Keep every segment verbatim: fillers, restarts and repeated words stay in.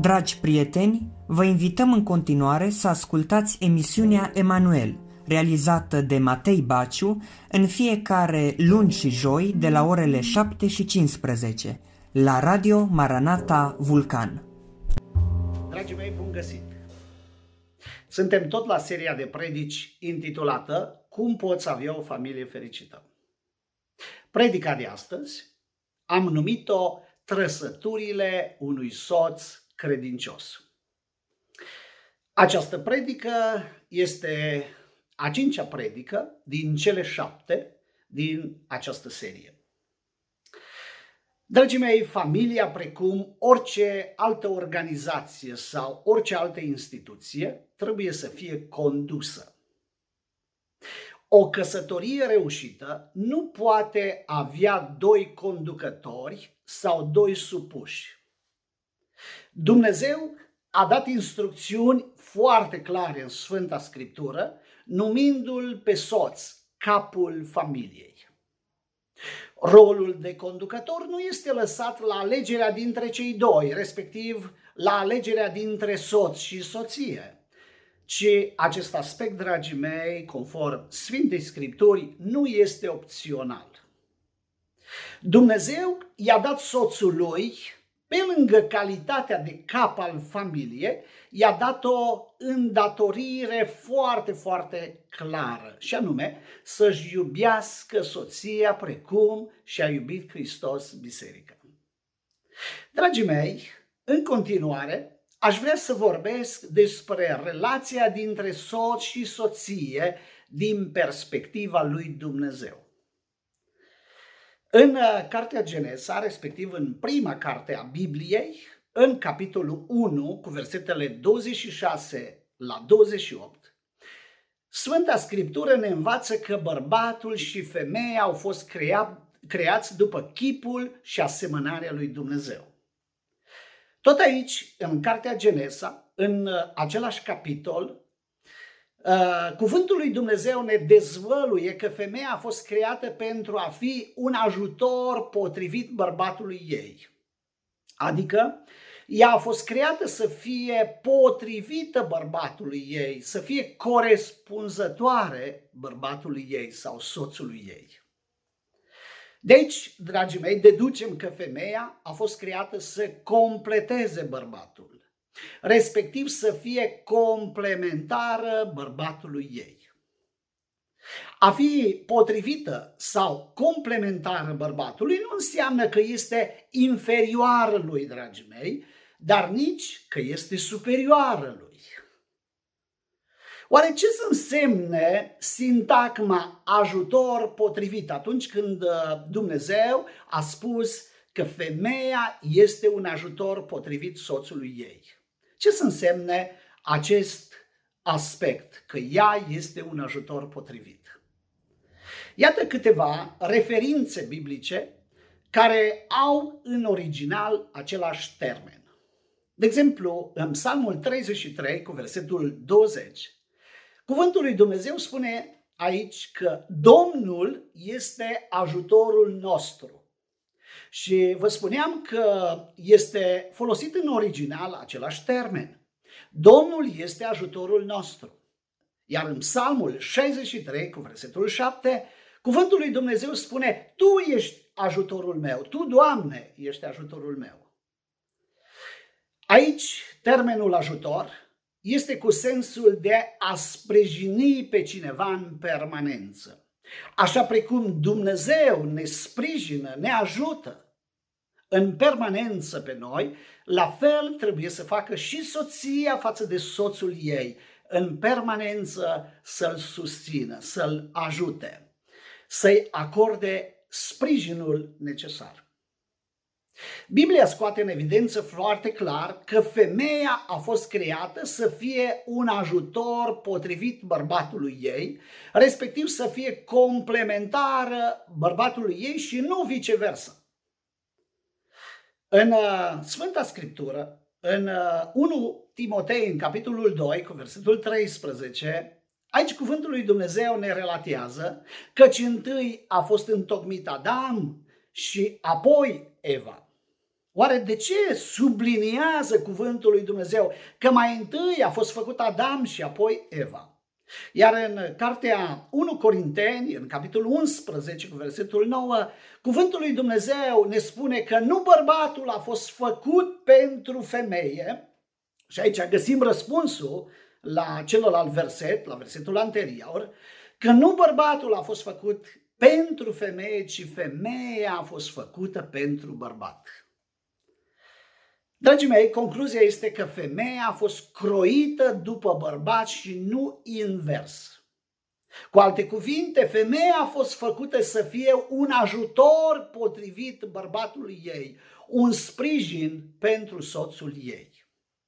Dragi prieteni, vă invităm în continuare să ascultați emisiunea Emanuel, realizată de Matei Baciu, în fiecare luni și joi de la orele șapte și cincisprezece, la Radio Maranata Vulcan. Dragii mei, bun găsit! Suntem tot la seria de predici intitulată Cum poți avea o familie fericită? Predica de astăzi am numit-o Trăsăturile unui soț credincios. Această predică este a cincea predică din cele șapte din această serie. Dragii mei, familia, precum orice altă organizație sau orice altă instituție, trebuie să fie condusă. O căsătorie reușită nu poate avea doi conducători sau doi supuși. Dumnezeu a dat instrucțiuni foarte clare în Sfânta Scriptură, numindu-l pe soț capul familiei. Rolul de conducător nu este lăsat la alegerea dintre cei doi, respectiv la alegerea dintre soț și soție, ci acest aspect, dragii mei, conform Sfintei Scripturi, nu este opțional. Dumnezeu i-a dat soțului, pe lângă calitatea de cap al familiei, i-a dat o îndatorire foarte, foarte clară, și anume să-și iubească soția precum și-a iubit Hristos biserica. Dragii mei, în continuare, aș vrea să vorbesc despre relația dintre soț și soție din perspectiva lui Dumnezeu. În cartea Genesa, respectiv în prima carte a Bibliei, în capitolul unu, cu versetele douăzeci și șase la douăzeci și opt, Sfânta Scriptură ne învață că bărbatul și femeia au fost crea, creați după chipul și asemănarea lui Dumnezeu. Tot aici, în cartea Genesa, în același capitol, cuvântul lui Dumnezeu ne dezvăluie că femeia a fost creată pentru a fi un ajutor potrivit bărbatului ei. Adică, ea a fost creată să fie potrivită bărbatului ei, să fie corespunzătoare bărbatului ei sau soțului ei. Deci, dragii mei, deducem că femeia a fost creată să completeze bărbatul, respectiv să fie complementară bărbatului ei. A fi potrivită sau complementară bărbatului nu înseamnă că este inferioară lui, dragii mei, dar nici că este superioară lui. Oare ce să însemne sintagma ajutor potrivit atunci când Dumnezeu a spus că femeia este un ajutor potrivit soțului ei? Ce să însemne acest aspect, că ea este un ajutor potrivit? Iată câteva referințe biblice care au în original același termen. De exemplu, în Psalmul treizeci și trei, cu versetul douăzeci, cuvântul lui Dumnezeu spune aici că Domnul este ajutorul nostru. Și vă spuneam că este folosit în original același termen. Domnul este ajutorul nostru. Iar în Psalmul șaizeci și trei, cu versetul șapte, cuvântul lui Dumnezeu spune: Tu ești ajutorul meu, Tu, Doamne, ești ajutorul meu. Aici, termenul ajutor este cu sensul de a sprijini pe cineva în permanență. Așa precum Dumnezeu ne sprijină, ne ajută în permanență pe noi, la fel trebuie să facă și soția față de soțul ei, în permanență să-l susțină, să-l ajute, să-i acorde sprijinul necesar. Biblia scoate în evidență foarte clar că femeia a fost creată să fie un ajutor potrivit bărbatului ei, respectiv să fie complementară bărbatului ei și nu viceversa. În Sfânta Scriptură, în unu Timotei, în capitolul doi, cu versetul treisprezece, aici cuvântul lui Dumnezeu ne relatează căci întâi a fost întocmit Adam și apoi Eva. Oare de ce subliniază cuvântul lui Dumnezeu că mai întâi a fost făcut Adam și apoi Eva? Iar în cartea unu Corinteni, în capitolul unsprezece, cu versetul nouă, cuvântul lui Dumnezeu ne spune că nu bărbatul a fost făcut pentru femeie, și aici găsim răspunsul la celălalt verset, la versetul anterior, că nu bărbatul a fost făcut pentru femeie, ci femeia a fost făcută pentru bărbat. Dragii mei, concluzia este că femeia a fost croită după bărbat și nu invers. Cu alte cuvinte, femeia a fost făcută să fie un ajutor potrivit bărbatului ei, un sprijin pentru soțul ei.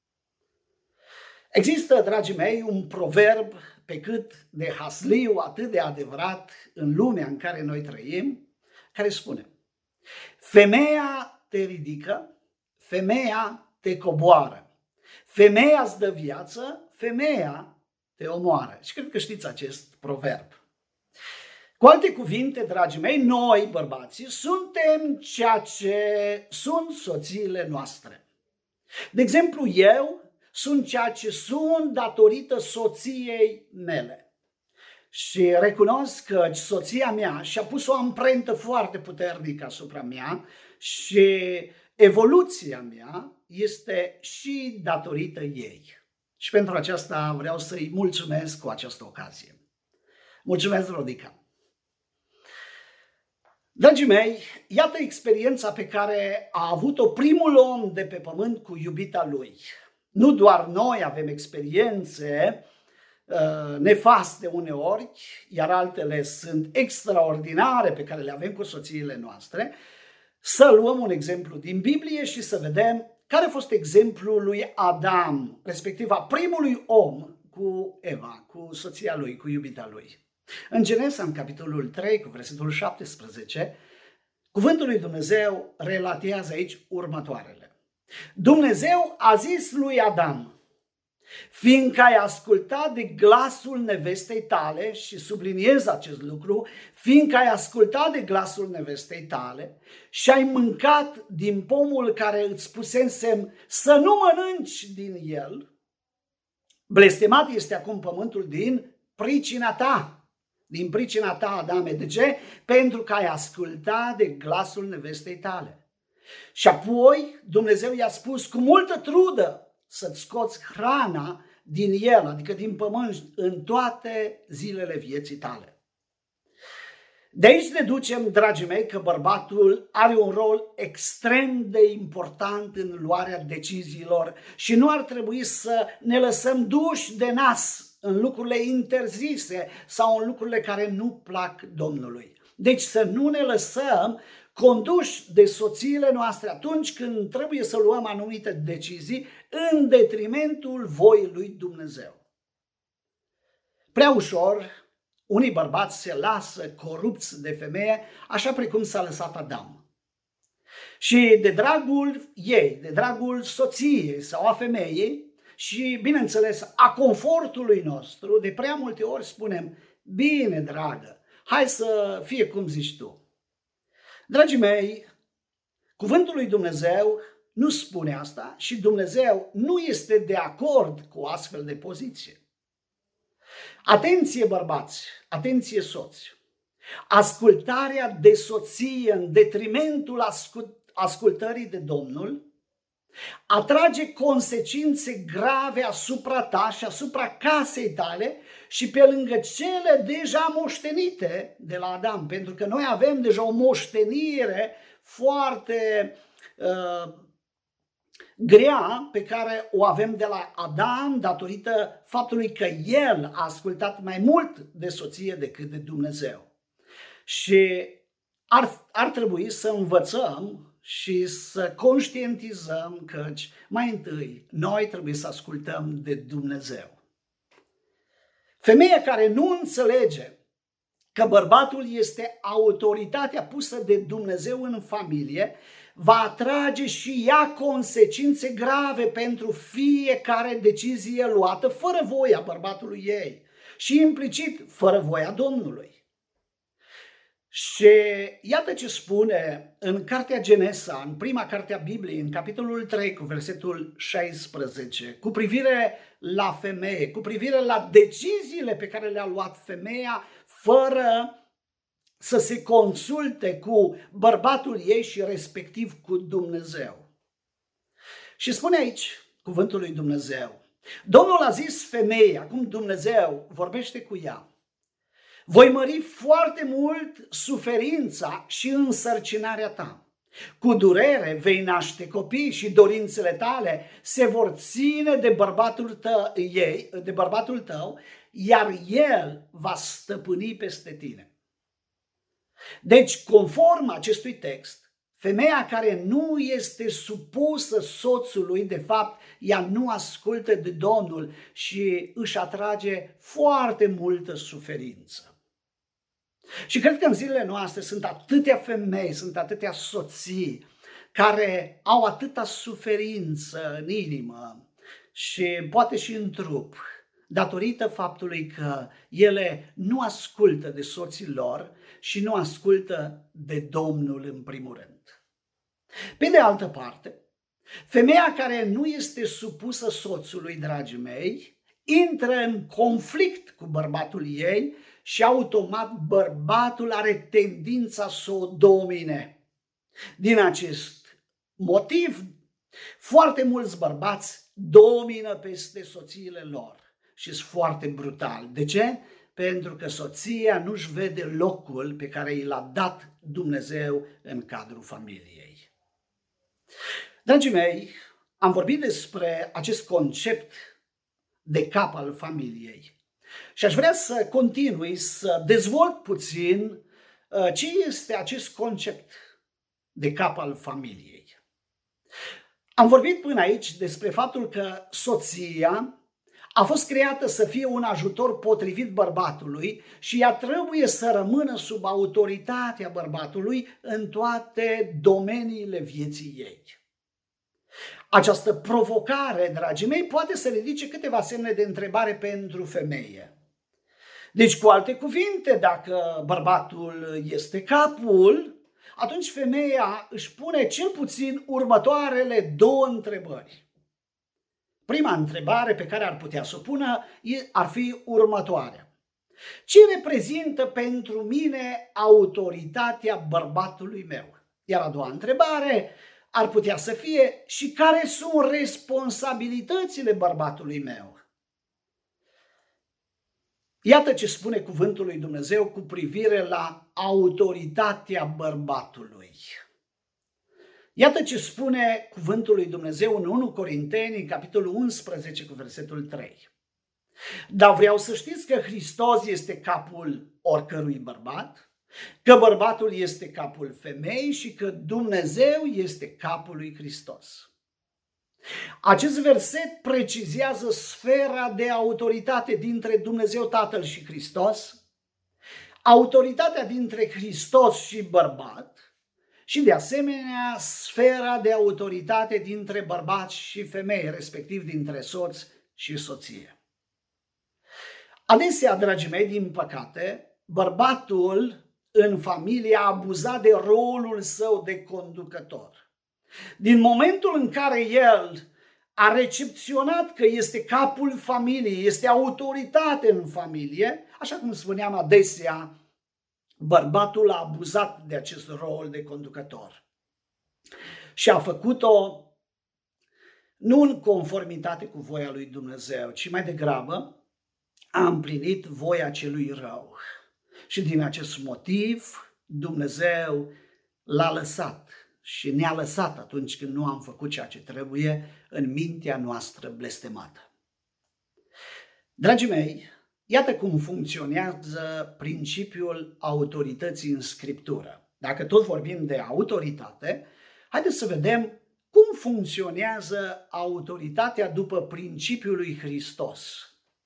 Există, dragii mei, un proverb pe cât de hasliu, atât de adevărat în lumea în care noi trăim, care spune: femeia te ridică, femeia te coboară, femeia îți dă viață, femeia te omoară. Și cred că știți acest proverb. Cu alte cuvinte, dragii mei, noi, bărbații, suntem ceea ce sunt soțiile noastre. De exemplu, eu sunt ceea ce sunt datorită soției mele. Și recunosc că soția mea și-a pus o amprentă foarte puternică asupra mea și evoluția mea este și datorită ei. Și pentru aceasta vreau să-i mulțumesc cu această ocazie. Mulțumesc, Rodica! Dragii mei, iată experiența pe care a avut-o primul om de pe pământ cu iubita lui. Nu doar noi avem experiențe uh, nefaste uneori, iar altele sunt extraordinare pe care le avem cu soțiile noastre. Să luăm un exemplu din Biblie și să vedem care a fost exemplul lui Adam, respectiv a primului om cu Eva, cu soția lui, cu iubita lui. În Genesa, în capitolul trei, cu versetul șaptesprezece, cuvântul lui Dumnezeu relatează aici următoarele. Dumnezeu a zis lui Adam: fiindcă ai ascultat de glasul nevestei tale, și subliniez acest lucru, fiindcă ai ascultat de glasul nevestei tale și ai mâncat din pomul care îți spusesem să nu mănânci din el, blestemat este acum pământul din pricina ta. Din pricina ta, Adame. De ce? Pentru că ai ascultat de glasul nevestei tale. Și apoi Dumnezeu i-a spus: cu multă trudă să-ți scoți hrana din el, adică din pământ, în toate zilele vieții tale. De aici deducem, dragii mei, că bărbatul are un rol extrem de important în luarea deciziilor și nu ar trebui să ne lăsăm duși de nas în lucrurile interzise sau în lucrurile care nu plac Domnului. Deci să nu ne lăsăm conduși de soțiile noastre atunci când trebuie să luăm anumite decizii în detrimentul voii lui Dumnezeu. Prea ușor, unii bărbați se lasă corupți de femeie, așa precum s-a lăsat Adam. Și de dragul ei, de dragul soției sau a femeii și, bineînțeles, a confortului nostru, de prea multe ori spunem: bine, dragă, hai să fie cum zici tu. Dragii mei, cuvântul lui Dumnezeu nu spune asta și Dumnezeu nu este de acord cu o astfel de poziție. Atenție, bărbați, atenție, soți! Ascultarea de soție în detrimentul ascultării de Domnul atrage consecințe grave asupra ta și asupra casei tale și pe lângă cele deja moștenite de la Adam, pentru că noi avem deja o moștenire foarte uh, grea pe care o avem de la Adam datorită faptului că el a ascultat mai mult de soție decât de Dumnezeu. Și ar, ar trebui să învățăm și să conștientizăm că mai întâi noi trebuie să ascultăm de Dumnezeu. Femeia care nu înțelege că bărbatul este autoritatea pusă de Dumnezeu în familie, va atrage și ea consecințe grave pentru fiecare decizie luată fără voia bărbatului ei și implicit fără voia Domnului. Și iată ce spune în cartea Genesa, în prima carte a Bibliei, în capitolul trei, cu versetul șaisprezece, cu privire la femeie, cu privire la deciziile pe care le-a luat femeia fără să se consulte cu bărbatul ei și respectiv cu Dumnezeu. Și spune aici cuvântul lui Dumnezeu: Domnul a zis femeii, acum Dumnezeu vorbește cu ea: voi mări foarte mult suferința și însărcinarea ta. Cu durere vei naște copii și dorințele tale se vor ține de bărbatul tău, ei, de bărbatul tău, iar el va stăpâni peste tine. Deci, conform acestui text, femeia care nu este supusă soțului, de fapt, ea nu ascultă de Domnul și își atrage foarte multă suferință. Și cred că în zilele noastre sunt atâtea femei, sunt atâtea soții care au atâta suferință în inimă și poate și în trup, datorită faptului că ele nu ascultă de soții lor și nu ascultă de Domnul în primul rând. Pe de altă parte, femeia care nu este supusă soțului, dragii mei, intră în conflict cu bărbatul ei și automat bărbatul are tendința să o domine. Din acest motiv, foarte mulți bărbați domină peste soțiile lor și sunt foarte brutali. De ce? Pentru că soția nu-și vede locul pe care i l-a dat Dumnezeu în cadrul familiei. Dragii mei, am vorbit despre acest concept de cap al familiei. Și aș vrea să continui să dezvolt puțin ce este acest concept de cap al familiei. Am vorbit până aici despre faptul că soția a fost creată să fie un ajutor potrivit bărbatului și ea trebuie să rămână sub autoritatea bărbatului în toate domeniile vieții ei. Această provocare, dragii mei, poate să ridice câteva semne de întrebare pentru femeie. Deci, cu alte cuvinte, dacă bărbatul este capul, atunci femeia își pune cel puțin următoarele două întrebări. Prima întrebare pe care ar putea să o pună ar fi următoarea: ce reprezintă pentru mine autoritatea bărbatului meu? Iar a doua întrebare ar putea să fie: și care sunt responsabilitățile bărbatului meu? Iată ce spune cuvântul lui Dumnezeu cu privire la autoritatea bărbatului. Iată ce spune cuvântul lui Dumnezeu în întâi Corinteni, în capitolul unsprezece, cu versetul trei. Dar vreau să știți că Hristos este capul oricărui bărbat, că bărbatul este capul femeii și că Dumnezeu este capul lui Hristos. Acest verset precizează sfera de autoritate dintre Dumnezeu Tatăl și Hristos, autoritatea dintre Hristos și bărbat și de asemenea sfera de autoritate dintre bărbați și femei, respectiv dintre soț și soție. Adesea, dragii mei, din păcate, bărbatul în familie a abuzat de rolul său de conducător. Din momentul în care el a recepționat că este capul familiei, este autoritate în familie, așa cum spuneam adesea, bărbatul a abuzat de acest rol de conducător și a făcut-o nu în conformitate cu voia lui Dumnezeu, ci mai degrabă a împlinit voia celui rău. Și din acest motiv Dumnezeu l-a lăsat și ne-a lăsat atunci când nu am făcut ceea ce trebuie în mintea noastră blestemată. Dragii mei, iată cum funcționează principiul autorității în Scriptură. Dacă tot vorbim de autoritate, haideți să vedem cum funcționează autoritatea după principiul lui Hristos.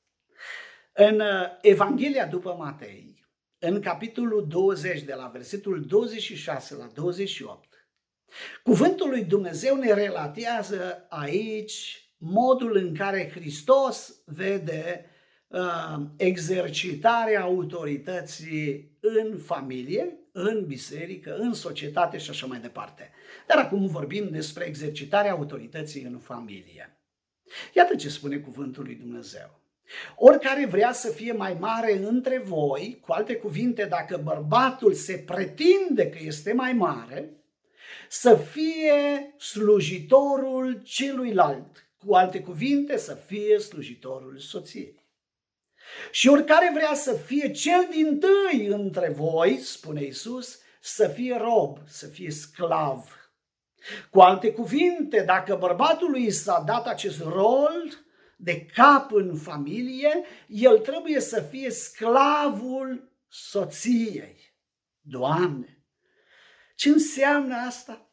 În Evanghelia după Matei, în capitolul douăzeci, de la versetul douăzeci și șase la douăzeci și opt, cuvântul lui Dumnezeu ne relatează aici modul în care Hristos vede uh, exercitarea autorității în familie în biserică, în societate și așa mai departe. Dar acum vorbim despre exercitarea autorității în familie. Iată ce spune cuvântul lui Dumnezeu. Oricare vrea să fie mai mare între voi, cu alte cuvinte, dacă bărbatul se pretinde că este mai mare, să fie slujitorul celuilalt, cu alte cuvinte, să fie slujitorul soției. Și oricare vrea să fie cel dintâi între voi, spune Iisus, să fie rob, să fie sclav. Cu alte cuvinte, dacă bărbatului s-a dat acest rol de cap în familie, el trebuie să fie sclavul soției. Doamne, ce înseamnă asta?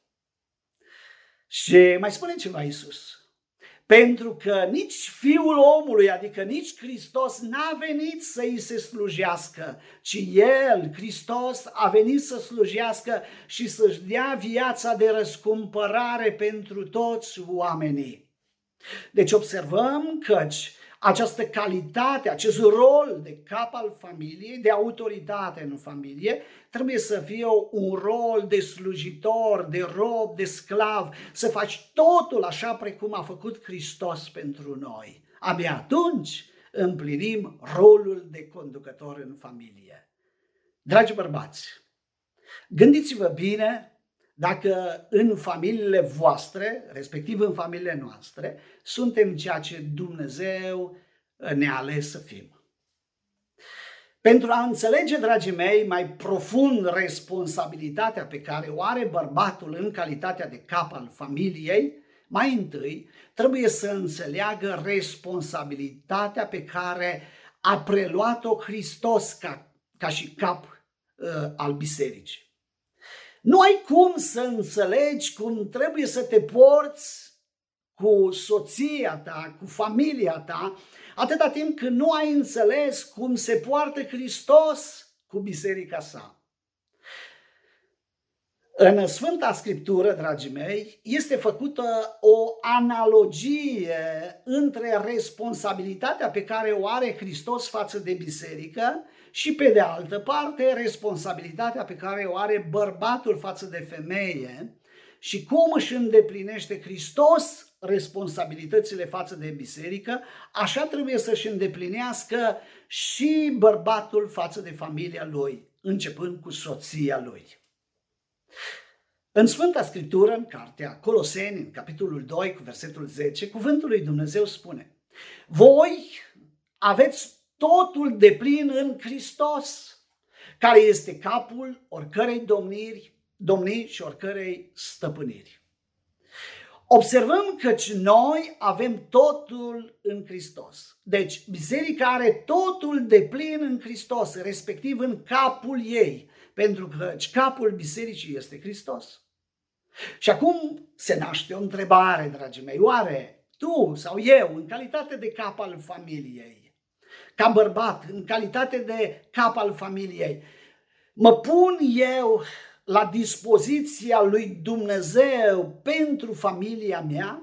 Și mai spune ceva Iisus. Pentru că nici Fiul omului, adică nici Hristos, n-a venit să îi se slujească, ci El, Hristos, a venit să slujească și să-și dea viața de răscumpărare pentru toți oamenii. Deci observăm căci această calitate, acest rol de cap al familiei, de autoritate în familie, trebuie să fie un rol de slujitor, de rob, de sclav, să faci totul așa precum a făcut Hristos pentru noi. Abia atunci împlinim rolul de conducător în familie. Dragi bărbați, gândiți-vă bine dacă în familiile voastre, respectiv în familiile noastre, suntem ceea ce Dumnezeu ne-a ales să fim. Pentru a înțelege, dragii mei, mai profund responsabilitatea pe care o are bărbatul în calitatea de cap al familiei, mai întâi trebuie să înțeleagă responsabilitatea pe care a preluat-o Hristos ca, ca și cap uh, al bisericii. Nu ai cum să înțelegi cum trebuie să te porți cu soția ta, cu familia ta, atâta timp cât nu ai înțeles cum se poartă Hristos cu biserica sa. În Sfânta Scriptură, dragii mei, este făcută o analogie între responsabilitatea pe care o are Hristos față de biserică și, pe de altă parte, responsabilitatea pe care o are bărbatul față de femeie și cum își îndeplinește Hristos responsabilitățile față de biserică, așa trebuie să-și îndeplinească și bărbatul față de familia lui, începând cu soția lui. În Sfânta Scriptură, în cartea Coloseni, în capitolul doi, cu versetul zece, cuvântul lui Dumnezeu spune: voi aveți totul deplin în Hristos, care este capul oricărei domniri, domniri și oricărei stăpâniri. Observăm că noi avem totul în Hristos. Deci, biserica are totul deplin în Hristos, respectiv în capul ei, pentru că capul bisericii este Hristos. Și acum se naște o întrebare, dragii mei, oare tu sau eu, în calitate de cap al familiei, ca bărbat, în calitate de cap al familiei, mă pun eu la dispoziția lui Dumnezeu pentru familia mea?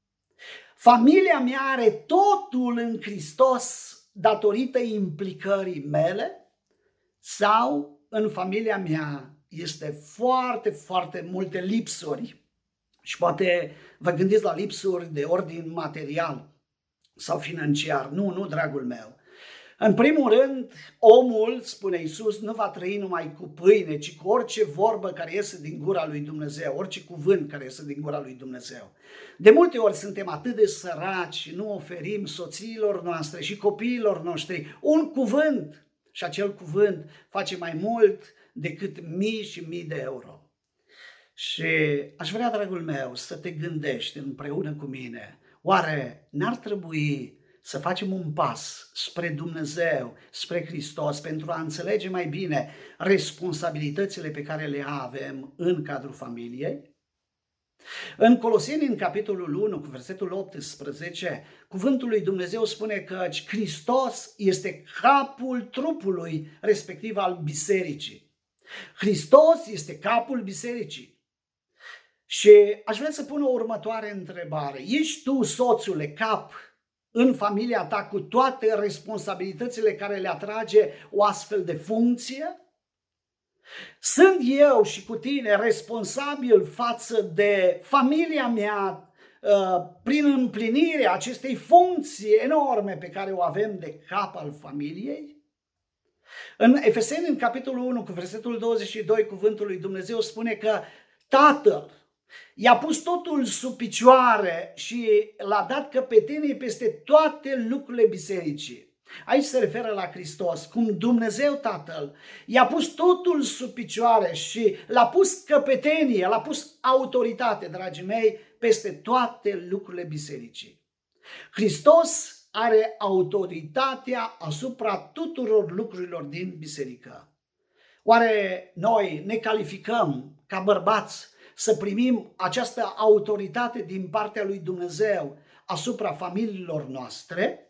Familia mea are totul în Hristos datorită implicării mele? Sau în familia mea este foarte, foarte multe lipsuri? Și poate vă gândiți la lipsuri de ordin material sau financiar. Nu, nu, dragul meu. În primul rând, omul, spune Iisus, nu va trăi numai cu pâine, ci cu orice vorbă care iese din gura lui Dumnezeu, orice cuvânt care iese din gura lui Dumnezeu. De multe ori suntem atât de săraci și nu oferim soțiilor noastre și copiilor noștri un cuvânt și acel cuvânt face mai mult decât mii și mii de euro. Și aș vrea, dragul meu, să te gândești împreună cu mine, oare n-ar trebui să facem un pas spre Dumnezeu, spre Hristos, pentru a înțelege mai bine responsabilitățile pe care le avem în cadrul familiei? În Coloseni, în capitolul unu, cu versetul optsprezece, cuvântul lui Dumnezeu spune că Hristos este capul trupului, respectiv al bisericii. Hristos este capul bisericii. Și aș vrea să pun o următoare întrebare. Ești tu, soțule, cap în familia ta cu toate responsabilitățile care le atrage o astfel de funcție? Sunt eu și cu tine responsabil față de familia mea prin împlinirea acestei funcții enorme pe care o avem de cap al familiei? În Efeseni, în capitolul unu, cu versetul douăzeci și doi, cuvântul lui Dumnezeu spune că Tatăl i-a pus totul sub picioare și l-a dat căpetenie peste toate lucrurile bisericii. Aici se referă la Hristos, cum Dumnezeu Tatăl i-a pus totul sub picioare și l-a pus căpetenie, l-a pus autoritate, dragii mei, peste toate lucrurile bisericii. Hristos are autoritatea asupra tuturor lucrurilor din biserică. Oare noi ne calificăm ca bărbați să primim această autoritate din partea lui Dumnezeu asupra familiilor noastre?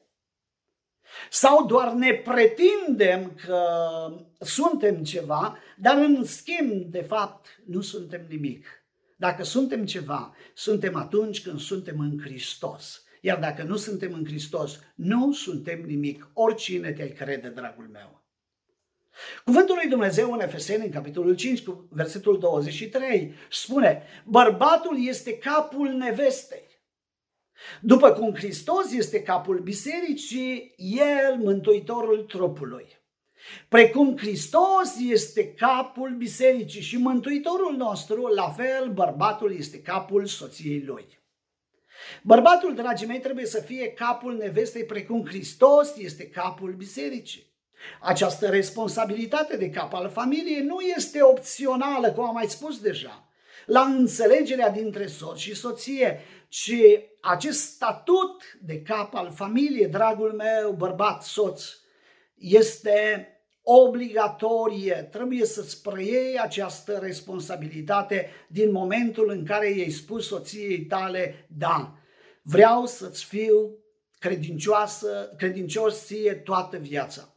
Sau doar ne pretindem că suntem ceva, dar în schimb, de fapt, nu suntem nimic? Dacă suntem ceva, suntem atunci când suntem în Hristos. Iar dacă nu suntem în Hristos, nu suntem nimic, oricine te-ai crede, dragul meu. Cuvântul lui Dumnezeu în Efeseni, în capitolul cinci, cu versetul douăzeci și trei, spune: bărbatul este capul nevestei. După cum Hristos este capul bisericii, El mântuitorul trupului. Precum Hristos este capul bisericii și mântuitorul nostru, la fel bărbatul este capul soției lui. Bărbatul, dragii mei, trebuie să fie capul nevestei, precum Hristos este capul bisericii. Această responsabilitate de cap al familiei nu este opțională, cum am mai spus deja, la înțelegerea dintre soț și soție, ci acest statut de cap al familiei, dragul meu, bărbat, soț, este obligatorie. Trebuie să-ți preiei această responsabilitate din momentul în care i-ai spus soției tale: da, vreau să-ți fiu credincioasă, credincios ție toată viața.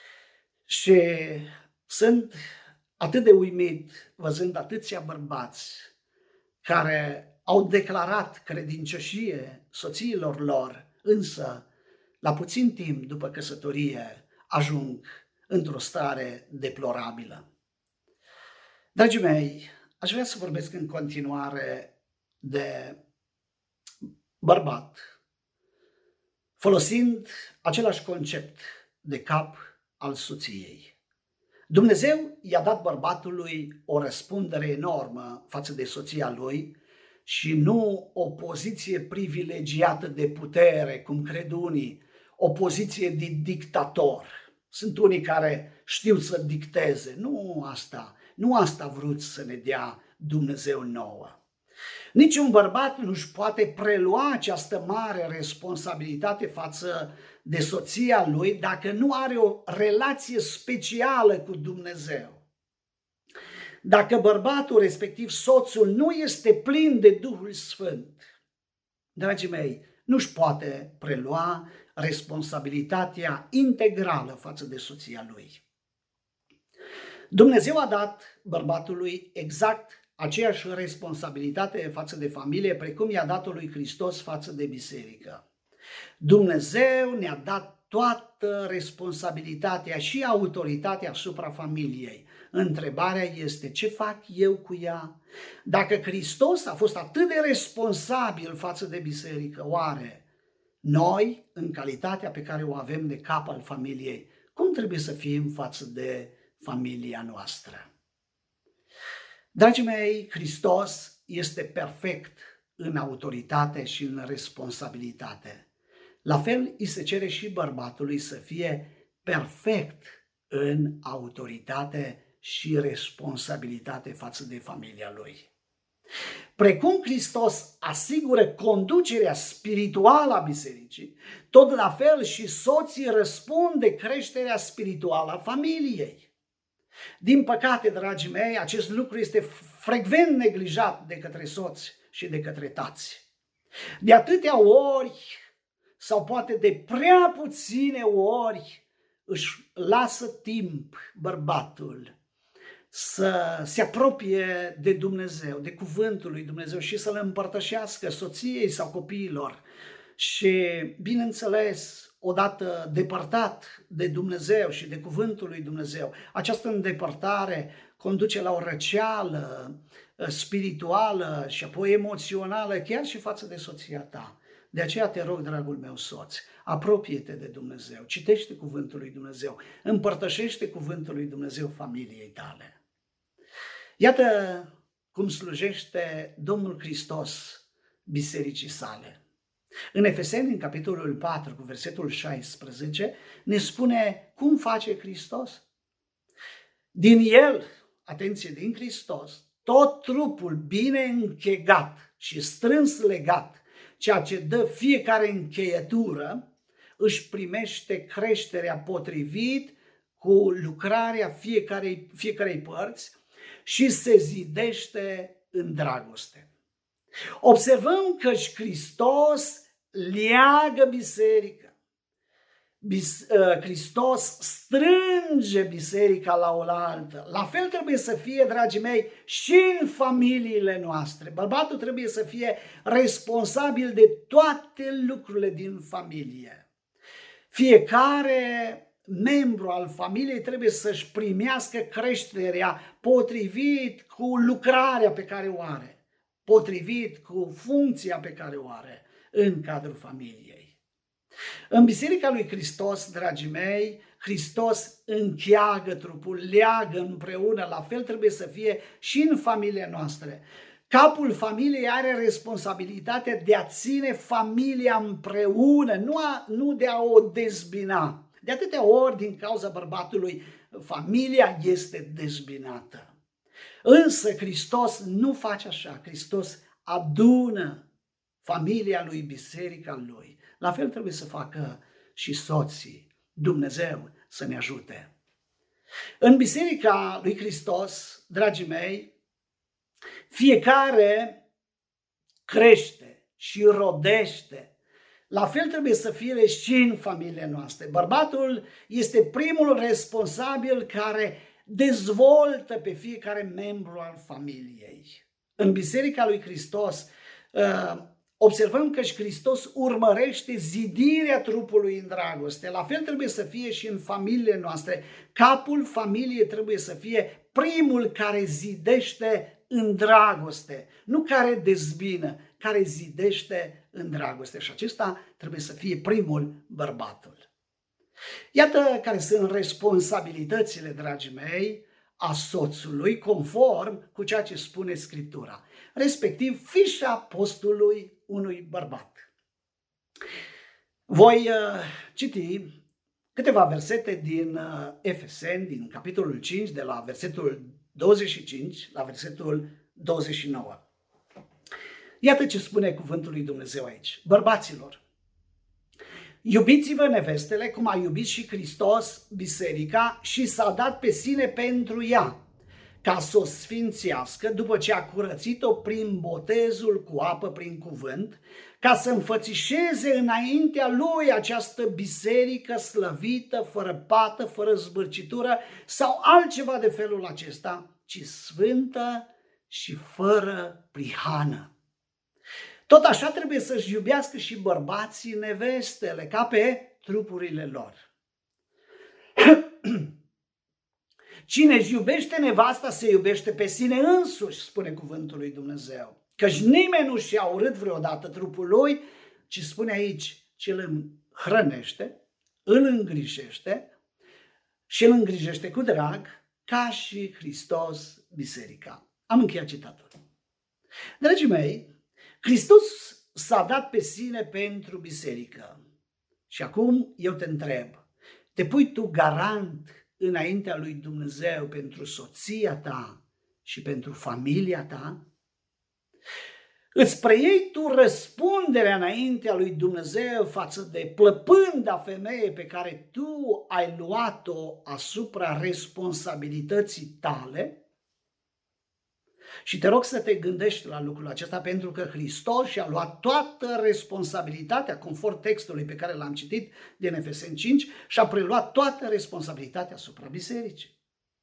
Și sunt atât de uimit văzând atâția bărbați care au declarat credincioșie soțiilor lor, însă la puțin timp după căsătorie ajung într-o stare deplorabilă. Dragii mei, aș vrea să vorbesc în continuare de bărbat, folosind același concept de cap al soției. Dumnezeu i-a dat bărbatului o răspundere enormă față de soția lui și nu o poziție privilegiată de putere, cum cred unii, o poziție de dictator. Sunt unii care știu să dicteze. Nu asta, nu asta a vrut să ne dea Dumnezeu nouă. Niciun bărbat nu își poate prelua această mare responsabilitate față de soția lui dacă nu are o relație specială cu Dumnezeu. Dacă bărbatul, respectiv soțul, nu este plin de Duhul Sfânt, dragii mei, nu își poate prelua responsabilitatea integrală față de soția lui. Dumnezeu a dat bărbatului exact aceeași responsabilitate față de familie, precum i-a dat-o lui Hristos față de biserică. Dumnezeu ne-a dat toată responsabilitatea și autoritatea asupra familiei. Întrebarea este: ce fac eu cu ea? Dacă Hristos a fost atât de responsabil față de biserică, oare noi, în calitatea pe care o avem de cap al familiei, cum trebuie să fim față de familia noastră? Dragii mei, Hristos este perfect în autoritate și în responsabilitate. La fel îi se cere și bărbatului să fie perfect în autoritate și responsabilitate față de familia lui. Precum Hristos asigură conducerea spirituală a bisericii, tot la fel și soții răspund de creșterea spirituală a familiei. Din păcate, dragii mei, acest lucru este frecvent neglijat de către soți și de către tați. De atâtea ori, sau poate de prea puține ori, își lasă timp bărbatul să se apropie de Dumnezeu, de cuvântul lui Dumnezeu și să le împărtășească soției sau copiilor. Și, bineînțeles, odată depărtat de Dumnezeu și de cuvântul lui Dumnezeu, această îndepărtare conduce la o răceală spirituală și apoi emoțională, chiar și față de soția ta. De aceea te rog, dragul meu soț, apropie-te de Dumnezeu, citește cuvântul lui Dumnezeu, împărtășește cuvântul lui Dumnezeu familiei tale. Iată cum slujește Domnul Hristos bisericii sale. În Efeseni, în capitolul patru, cu versetul șaisprezece, ne spune cum face Hristos. Din El, atenție, din Hristos, tot trupul bine închegat și strâns legat, ceea ce dă fiecare încheietură, își primește creșterea potrivit cu lucrarea fiecarei, fiecarei părți și se zidește în dragoste. Observăm că și Hristos leagă biserica. Bis, uh, Hristos strânge biserica la oaltă. La fel trebuie să fie, dragii mei, și în familiile noastre. Bărbatul trebuie să fie responsabil de toate lucrurile din familie. Fiecare membru al familiei trebuie să-și primească creșterea potrivit cu lucrarea pe care o are, potrivit cu funcția pe care o are în cadrul familiei. În Biserica lui Hristos, dragii mei, Hristos încheagă trupul, leagă împreună, la fel trebuie să fie și în familia noastră. Capul familiei are responsabilitatea de a ține familia împreună, nu, a, nu de a o dezbina. De atâtea ori, din cauza bărbatului, familia este dezbinată. Însă Hristos nu face așa, Hristos adună familia lui, biserica lui. La fel trebuie să facă și soții. Dumnezeu să ne ajute. În biserica lui Hristos, dragii mei, fiecare crește și rodește. La fel trebuie să fie și în familia noastră. Bărbatul este primul responsabil care dezvoltă pe fiecare membru al familiei. În biserica lui Hristos, observăm că și Hristos urmărește zidirea trupului în dragoste. La fel trebuie să fie și în familiile noastre. Capul familiei trebuie să fie primul care zidește în dragoste, nu care dezbină, care zidește în dragoste. Și acesta trebuie să fie primul, bărbatul. Iată care sunt responsabilitățile, dragii mei, a soțului, conform cu ceea ce spune Scriptura, respectiv fișa postului unui bărbat. Voi uh, citi câteva versete din uh, Efeseni, din capitolul cinci, de la versetul douăzeci și cinci la versetul douăzeci și nouă. Iată ce spune cuvântul lui Dumnezeu aici. Bărbaților, iubiți-vă nevestele cum a iubit și Hristos biserica și s-a dat pe sine pentru ea, ca să o sfințească după ce a curățit-o prin botezul cu apă prin cuvânt, ca să înfățișeze înaintea lui această biserică slăvită, fără pată, fără zbârcitură sau altceva de felul acesta, ci sfântă și fără prihană. Tot așa trebuie să-și iubească și bărbații nevestele, ca pe trupurile lor. Cine își iubește nevasta se iubește pe sine însuși, spune cuvântul lui Dumnezeu. Căci nimeni nu și-a urât vreodată trupul lui, ci spune aici, ce îl hrănește, îl îngrijește și îl îngrijește cu drag, ca și Hristos biserica. Am încheiat citatul. Dragii mei, Hristos s-a dat pe sine pentru biserică. Și acum eu te întreb, te pui tu garant înaintea lui Dumnezeu pentru soția ta și pentru familia ta? Îți preiei tu răspunderea înaintea lui Dumnezeu față de plăpânda femeie pe care tu ai luat-o asupra responsabilității tale? Și te rog să te gândești la lucrul acesta, pentru că Hristos și-a luat toată responsabilitatea, conform textului pe care l-am citit din Efeseni cinci, și-a preluat toată responsabilitatea asupra bisericii.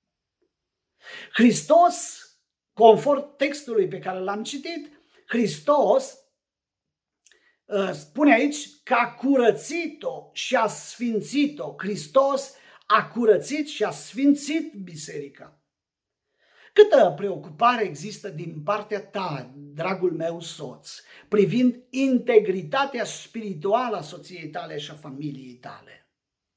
Hristos, conform textului pe care l-am citit, Hristos uh, spune aici că a curățit-o și a sfințit-o. Hristos a curățit și a sfințit biserica. Câtă preocupare există din partea ta, dragul meu soț, privind integritatea spirituală a soției tale și a familiei tale?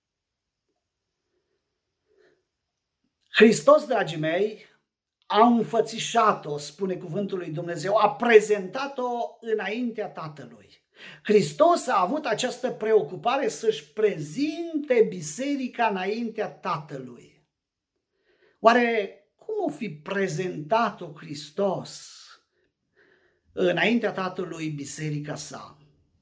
Hristos, dragii mei, a înfățișat-o, spune cuvântul lui Dumnezeu, a prezentat-o înaintea Tatălui. Hristos a avut această preocupare să-și prezinte biserica înaintea Tatălui. Oare cum o fi prezentat-o Hristos înaintea Tatălui biserica sa?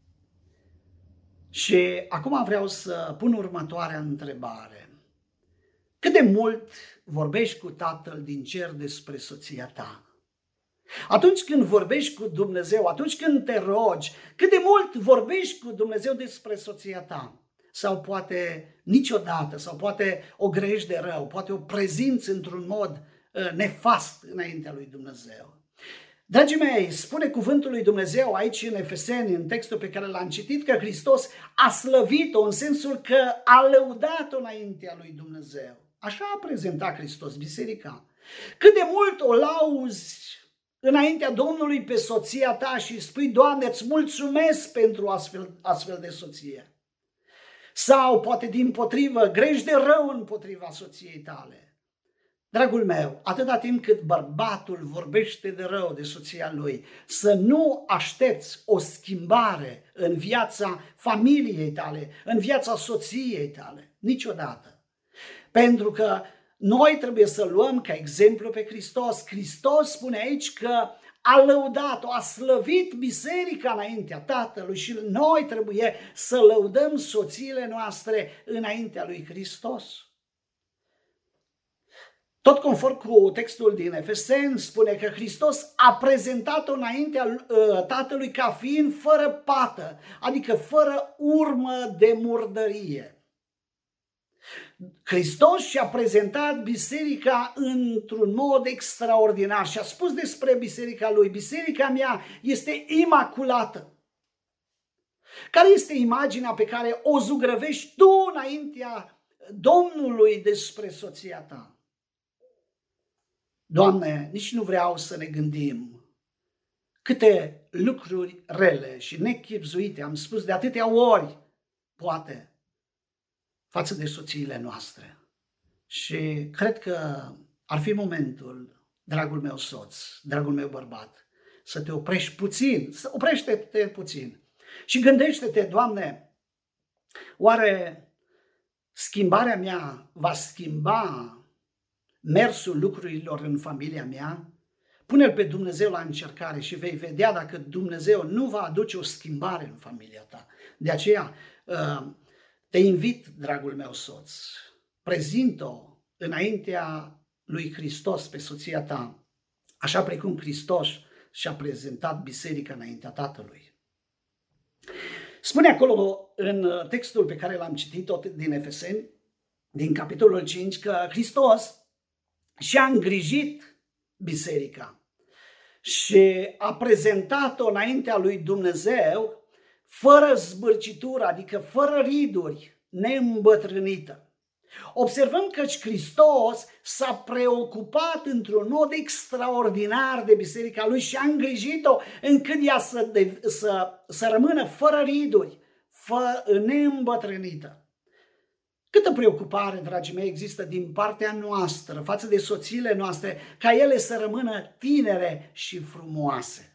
Și acum vreau să pun următoarea întrebare. Cât de mult vorbești cu Tatăl din cer despre soția ta? Atunci când vorbești cu Dumnezeu, atunci când te rogi, cât de mult vorbești cu Dumnezeu despre soția ta? Sau poate niciodată, sau poate o grești de rău, poate o prezinți într-un mod uh, nefast înaintea lui Dumnezeu. Dragii mei, spune cuvântul lui Dumnezeu aici în Efeseni, în textul pe care l-am citit, că Hristos a slăvit-o în sensul că a lăudat-o înaintea lui Dumnezeu. Așa a prezentat Hristos biserica. Cât de mult o lauzi înaintea Domnului pe soția ta și îi spui, Doamne, îți mulțumesc pentru astfel, astfel de soție. Sau poate dimpotrivă, grești de rău împotriva soției tale. Dragul meu, atâta timp cât bărbatul vorbește de rău de soția lui, să nu aștepți o schimbare în viața familiei tale, în viața soției tale, niciodată. Pentru că noi trebuie să luăm ca exemplu pe Hristos. Hristos spune aici că a lăudat-o, a slăvit biserica înaintea Tatălui și noi trebuie să lăudăm soțiile noastre înaintea lui Hristos. Tot conform cu textul din Efeseni, spune că Hristos a prezentat-o înaintea Tatălui ca fiind fără pată, adică fără urmă de murdărie. Hristos și-a prezentat biserica într-un mod extraordinar și a spus despre biserica lui, biserica mea este imaculată. Care este imaginea pe care o zugrăvești tu înaintea Domnului despre soția ta? Doamne, nici nu vreau să ne gândim câte lucruri rele și nechibzuite am spus de atâtea ori, poate, față de soțiile noastre. Și cred că ar fi momentul, dragul meu soț, dragul meu bărbat, să te oprești puțin, să oprește-te puțin și gândește-te, Doamne, oare schimbarea mea va schimba mersul lucrurilor în familia mea? Pune-L pe Dumnezeu la încercare și vei vedea dacă Dumnezeu nu va aduce o schimbare în familia ta. De aceea te invit, dragul meu soț, prezint-o înaintea lui Hristos pe soția ta, așa precum Hristos și-a prezentat biserica înaintea Tatălui. Spune acolo în textul pe care l-am citit tot din Efeseni, din capitolul cinci, că Hristos și-a îngrijit biserica și a prezentat-o înaintea lui Dumnezeu fără zbârcitură, adică fără riduri, neîmbătrânită. Observăm că Hristos s-a preocupat într-un mod extraordinar de biserica lui și a îngrijit-o încât ea să, de, să, să rămână fără riduri, fără, neîmbătrânită. Câtă preocupare, dragii mei, există din partea noastră față de soțiile noastre ca ele să rămână tinere și frumoase.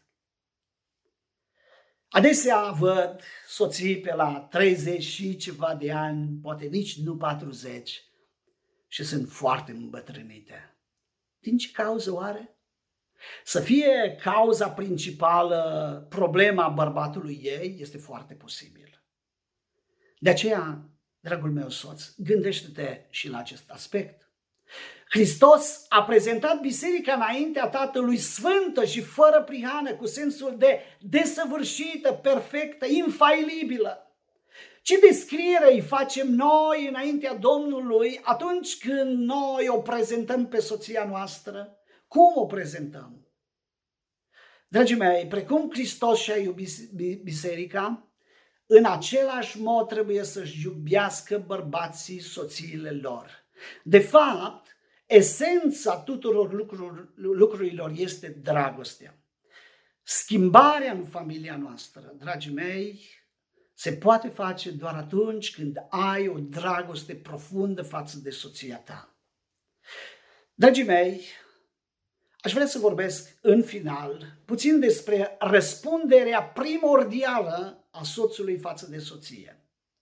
Adesea văd soții pe la treizeci și ceva de ani, poate nici nu patruzeci, și sunt foarte îmbătrânite. Din ce cauză oare? Să fie cauza principală problema bărbatului ei, este foarte posibil. De aceea, dragul meu soț, gândește-te și la acest aspect. Hristos a prezentat biserica înaintea Tatălui sfântă și fără prihană, cu sensul de desăvârșită, perfectă, infailibilă. Ce descriere îi facem noi înaintea Domnului atunci când noi o prezentăm pe soția noastră? Cum o prezentăm? Dragii mei, precum Hristos și-a iubit biserica, în același mod trebuie să-și iubească bărbații soțiile lor. De fapt, Esența tuturor lucrurilor este dragostea. Schimbarea în familia noastră, dragii mei, se poate face doar atunci când ai o dragoste profundă față de soția ta. Dragii mei, aș vrea să vorbesc în final puțin despre răspunderea primordială a soțului față de soție.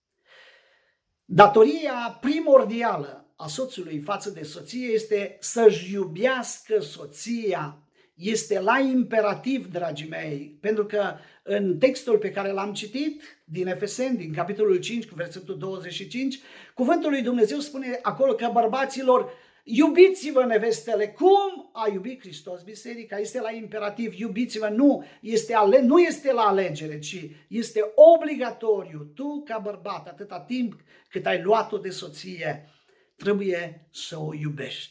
Datoria primordială a soțului față de soție este să-și iubească soția. Este la imperativ, dragii mei, pentru că în textul pe care l-am citit din Efeseni, din capitolul cinci, cu versetul douăzeci și cinci, cuvântul lui Dumnezeu spune acolo că bărbaților, iubiți-vă nevestele cum a iubit Hristos biserica. Este la imperativ, iubiți-vă, nu este, ale, nu este la alegere, ci este obligatoriu. Tu, ca bărbat, atâta timp cât ai luat-o de soție, trebuie să o iubești.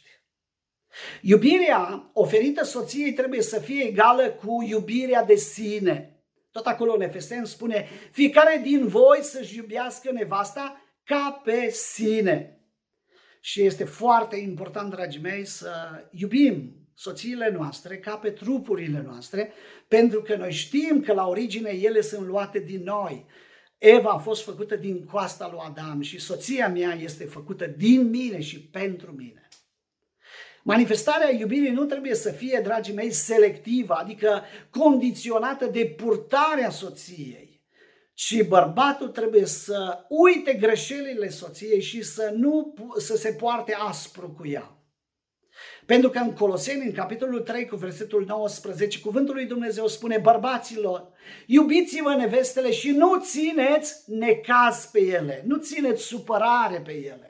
Iubirea oferită soției trebuie să fie egală cu iubirea de sine. Tot acolo în Efeseni spune, fiecare din voi să-și iubească nevasta ca pe sine. Și este foarte important, dragii mei, să iubim soțiile noastre ca pe trupurile noastre, pentru că noi știm că la origine ele sunt luate din noi. Eva a fost făcută din coasta lui Adam și soția mea este făcută din mine și pentru mine. Manifestarea iubirii nu trebuie să fie, dragii mei, selectivă, adică condiționată de purtarea soției, ci bărbatul trebuie să uite greșelile soției și să, nu, să se poarte aspru cu ea. Pentru că în Coloseni, în capitolul trei, cu versetul nouăsprezece, cuvântul lui Dumnezeu spune, bărbaților, iubiți-vă nevestele și nu țineți necaz pe ele, nu țineți supărare pe ele.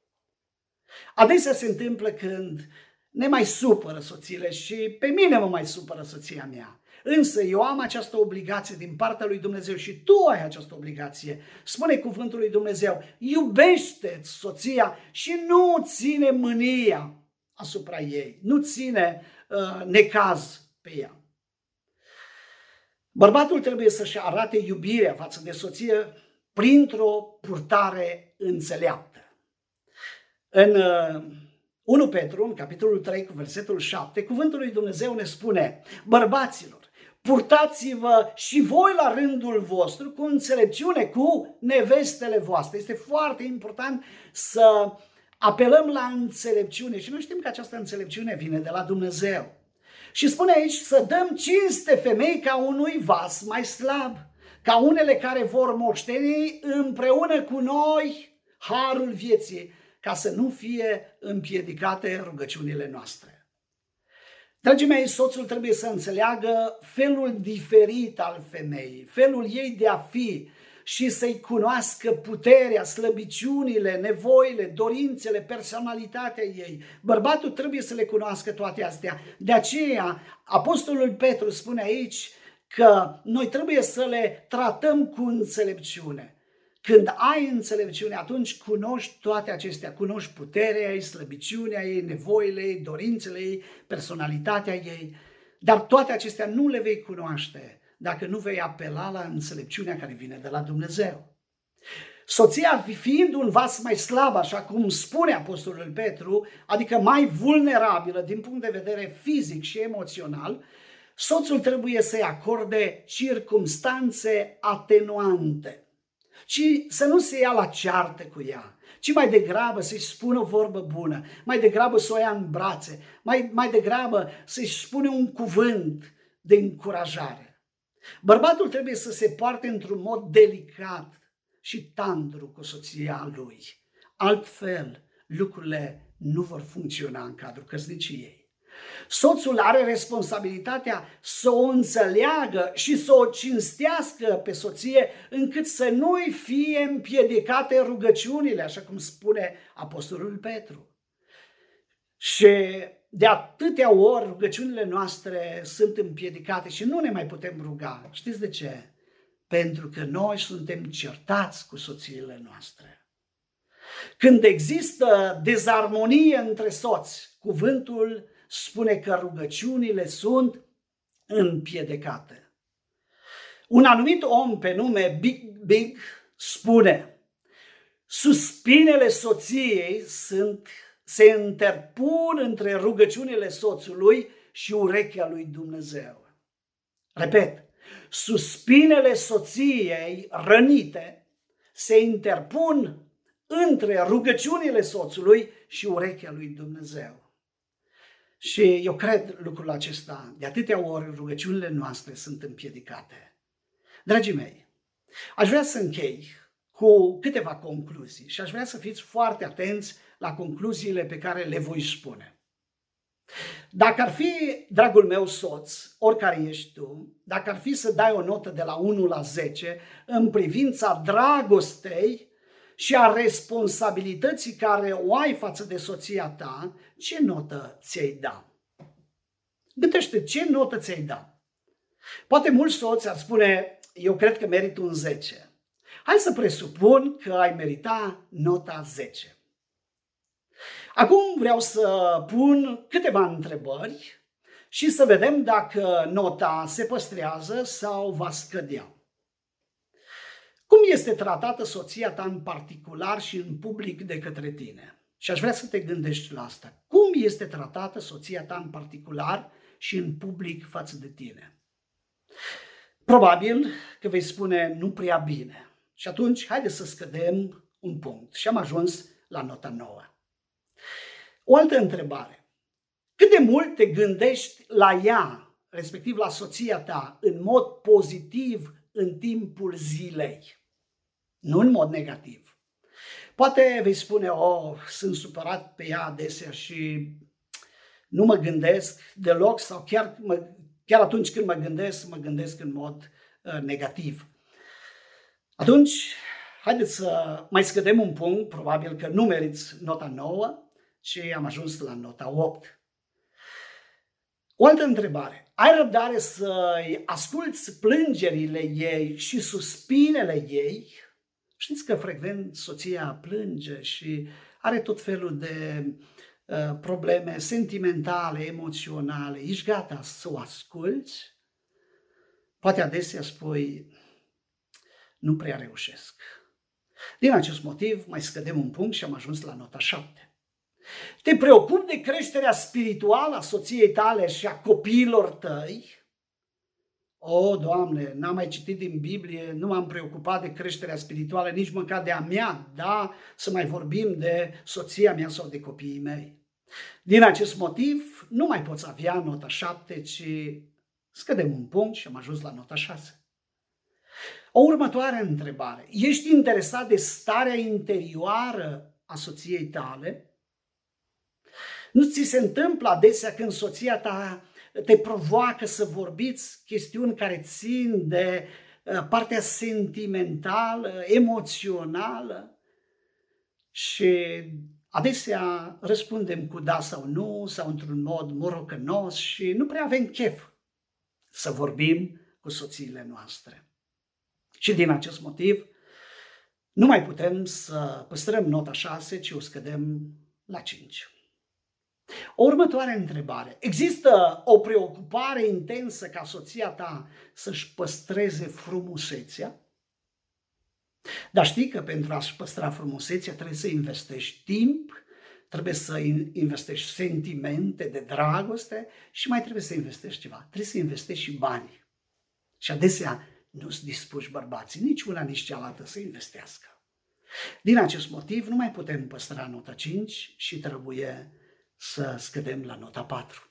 Adesea se întâmplă când ne mai supără soțiile și pe mine mă mai supără soția mea. Însă eu am această obligație din partea lui Dumnezeu și tu ai această obligație. Spune cuvântul lui Dumnezeu, iubește-ți soția și nu ține mânia asupra ei, nu ține uh, necaz pe ea. Bărbatul trebuie să-și arate iubirea față de soție printr-o purtare înțeleaptă. În uh, unu Petru, în capitolul trei, cu versetul șapte, cuvântul lui Dumnezeu ne spune, bărbaților, purtați-vă și voi la rândul vostru cu înțelepciune cu nevestele voastre. Este foarte important să apelăm la înțelepciune și noi știm că această înțelepciune vine de la Dumnezeu. Și spune aici să dăm cinste femei ca unui vas mai slab, ca unele care vor moșteni împreună cu noi harul vieții, ca să nu fie împiedicate rugăciunile noastre. Dragii mei, soțul trebuie să înțeleagă felul diferit al femeii, felul ei de a fi și să-i cunoască puterea, slăbiciunile, nevoile, dorințele, personalitatea ei. Bărbatul trebuie să le cunoască toate astea. De aceea, apostolul Petru spune aici că noi trebuie să le tratăm cu înțelepciune. Când ai înțelepciune, atunci cunoști toate acestea, cunoști puterea ei, slăbiciunea ei, nevoile ei, dorințele ei, personalitatea ei, dar toate acestea nu le vei cunoaște dacă nu vei apela la înțelepciunea care vine de la Dumnezeu. Soția, fiind un vas mai slab, așa cum spune apostolul Petru, adică mai vulnerabilă din punct de vedere fizic și emoțional, soțul trebuie să-i acorde circumstanțe atenuante, ci să nu se ia la ceartă cu ea, ci mai degrabă să-i spună o vorbă bună, mai degrabă să o ia în brațe, mai, mai degrabă să-i spune un cuvânt de încurajare. Bărbatul trebuie să se poarte într-un mod delicat și tandru cu soția lui. Altfel, lucrurile nu vor funcționa în cadrul căsniciei. Soțul are responsabilitatea să o înțeleagă și să o cinstească pe soție, încât să nu-i fie împiedicate rugăciunile, așa cum spune apostolul Petru. Și de atâtea ori rugăciunile noastre sunt împiedicate și nu ne mai putem ruga. Știți de ce? Pentru că noi suntem certați cu soțiile noastre. Când există dezarmonie între soți, cuvântul spune că rugăciunile sunt împiedicate. Un anumit om pe nume Big Big spune, suspinele soției sunt se interpun între rugăciunile soțului și urechea lui Dumnezeu. Repet, suspinele soției rănite se interpun între rugăciunile soțului și urechea lui Dumnezeu. Și eu cred lucrul acesta. De atâtea ori rugăciunile noastre sunt împiedicate. Dragii mei, aș vrea să închei cu câteva concluzii și aș vrea să fiți foarte atenți la concluziile pe care le voi spune. Dacă ar fi, dragul meu soț, oricare ești tu, dacă ar fi să dai o notă de la unu la zece în privința dragostei și a responsabilității care o ai față de soția ta, ce notă ți-ai da? Gândește, ce notă ți-ai da? Poate mulți soți ar spune, eu cred că merit un zece. Hai să presupun că ai merita nota zece. Acum vreau să pun câteva întrebări și să vedem dacă nota se păstrează sau va scădea. Cum este tratată soția ta în particular și în public de către tine? Și aș vrea să te gândești la asta. Cum este tratată soția ta în particular și în public față de tine? Probabil că vei spune nu prea bine. Și atunci, haideți să scădem un punct. Și am ajuns la nota nouă. O altă întrebare. Cât de mult te gândești la ea, respectiv la soția ta, în mod pozitiv în timpul zilei? Nu în mod negativ. Poate vei spune, oh, sunt supărat pe ea adesea și nu mă gândesc deloc sau chiar, mă, chiar atunci când mă gândesc, mă gândesc în mod uh, negativ. Atunci, haideți să mai scădem un punct, probabil că nu meriți nota nouă, ci am ajuns la nota opt. O altă întrebare. Ai răbdare să-i asculți plângerile ei și suspinele ei? Știți că frecvent soția plânge și are tot felul de uh, probleme sentimentale, emoționale. Ești gata să o asculți? Poate adesea spui, nu prea reușesc. Din acest motiv mai scădem un punct și am ajuns la nota șapte. Te preocupi de creșterea spirituală a soției tale și a copiilor tăi? O, Doamne, n-am mai citit din Biblie, nu m-am preocupat de creșterea spirituală, nici măcar de a mea, da, să mai vorbim de soția mea sau de copiii mei. Din acest motiv, nu mai poți avea nota șapte, ci scădem un punct și am ajuns la nota șase. O următoare întrebare. Ești interesat de starea interioară a soției tale? Nu ți se întâmplă adesea când soția ta te provoacă să vorbiți chestiuni care țin de partea sentimentală, emoțională? Și adesea răspundem cu da sau nu, sau într-un mod morocănos și nu prea avem chef să vorbim cu soțiile noastre. Și din acest motiv nu mai putem să păstrăm nota șase, ci o scădem la cinci. O următoare întrebare. Există o preocupare intensă ca soția ta să-și păstreze frumusețea? Dar știi că pentru a-și păstra frumusețea trebuie să investești timp, trebuie să investești sentimente de dragoste și mai trebuie să investești ceva. Trebuie să investești și bani. Și adesea nu sunt dispuși bărbații, nici una, nici cealaltă să investească. Din acest motiv nu mai putem păstra nota cinci și trebuie să scădem la nota patru.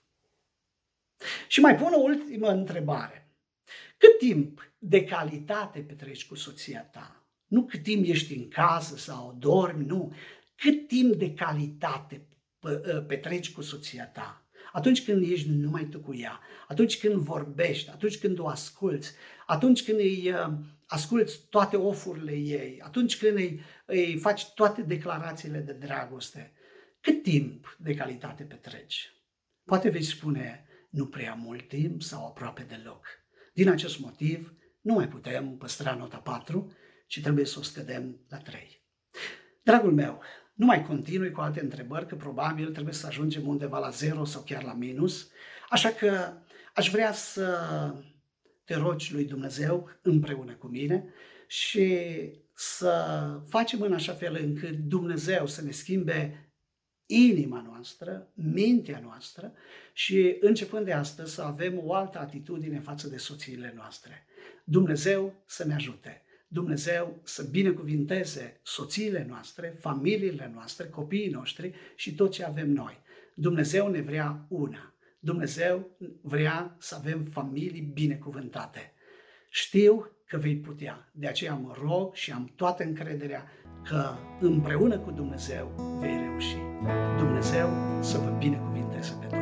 Și mai pun o ultimă întrebare. Cât timp de calitate petreci cu soția ta? Nu cât timp ești în casă sau dormi, nu. Cât timp de calitate petreci cu soția ta? Atunci când ești numai tu cu ea, atunci când vorbești, atunci când o asculți, atunci când îi asculți toate ofurile ei, atunci când îi, îi faci toate declarațiile de dragoste, cât timp de calitate petreci? Poate vei spune nu prea mult timp sau aproape deloc. Din acest motiv nu mai putem păstra nota patru, ci trebuie să o scădem la trei. Dragul meu, nu mai continui cu alte întrebări, că probabil trebuie să ajungem undeva la zero sau chiar la minus, așa că aș vrea să te rogi lui Dumnezeu împreună cu mine și să facem în așa fel încât Dumnezeu să ne schimbe inima noastră, mintea noastră și începând de astăzi să avem o altă atitudine față de soțiile noastre. Dumnezeu să ne ajute! Dumnezeu să binecuvinteze soțiile noastre, familiile noastre, copiii noștri și tot ce avem noi. Dumnezeu ne vrea una. Dumnezeu vrea să avem familii binecuvântate. Știu că vei putea, de aceea mă rog și am toată încrederea că împreună cu Dumnezeu vei reuși. Dumnezeu să vă binecuvinteze pe toți.